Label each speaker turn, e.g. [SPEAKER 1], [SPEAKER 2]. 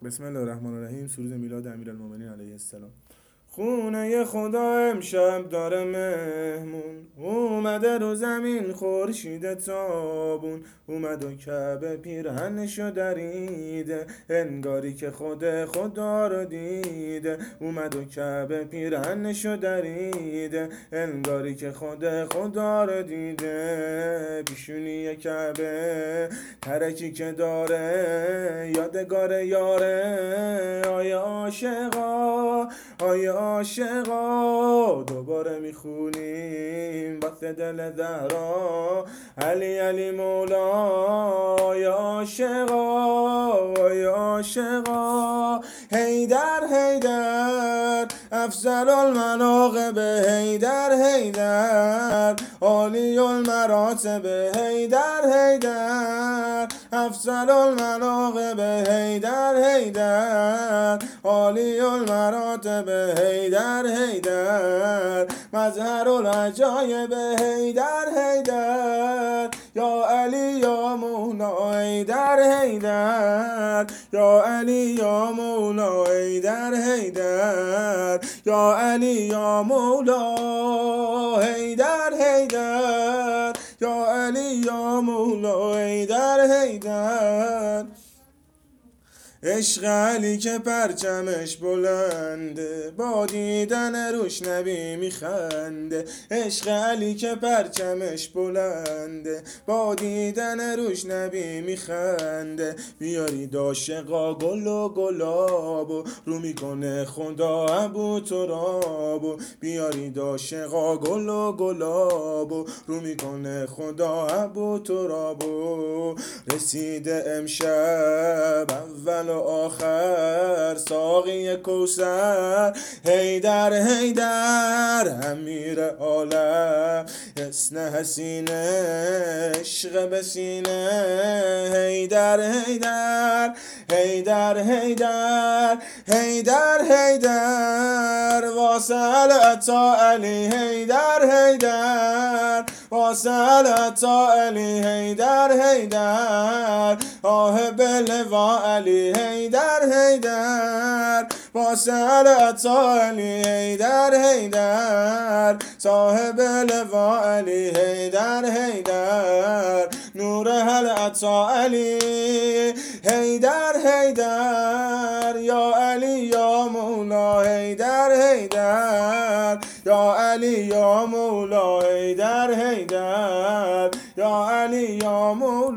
[SPEAKER 1] بسم الله الرحمن الرحیم. سروز میلاد امیرالمومنین علیه السلام. خونه خدا امشب داره مهمون، اومده رو زمین خورشید تابون، اومد و کعبه پیرهنشو دریده، انگاری که خدا رو دیده. اومد و کعبه پیرهنشو دریده، انگاری که خدا رو دیده. پیشونی کعبه ترکی که داره، یادگار یاره. آیا عاشقا، آیا عاشقا، دوباره میخونیم وقت دل زهرا. علی علی مولا. آیا عاشقا، آیا عاشقا، حیدر حیدر، افضل المناقب حیدر حیدر، عالی المراتب حیدر حیدر، افضل المناقب حیدر حیدر، عالی المراتب حیدر حیدر، مظهر العجایب حیدر حیدر. یا علی یا مولا حیدر حیدر، یا علی یا مولا حیدر حیدر، یا علی یا مولا حیدر حیدر، یا علی یا مولا حیدر حیدر. عشق علی که پرچمش بلنده، با دیدن روش نبی میخنده. عشق علی که پرچمش بلنده، با دیدن روش نبی میخنده. بیارید عاشقا گل و گلاب و رو میکنه خدا ابو تراب. بیارید عاشقا گل و گلاب و رو میکنه خدا ابو تراب. رسیده امشب اول و آخر ساقی کوثر حیدر حیدر، امیر عالم حسن حسینه عشق به سینه حیدر حیدر، حیدر حیدر، حیدر حیدر، واسه عطا علی حیدر حیدر، واسه عطا علی حیدر حیدر، آه بلوا علی حیدر حیدر، واسه عطا علی حیدر حیدر، صاحب لوا علی حیدر حیدر، نور عطا علی حیدر حیدر. یا علی یا مولا حیدر حیدر، یا علی یا مولا حیدر حیدر، یا علی یا مولا.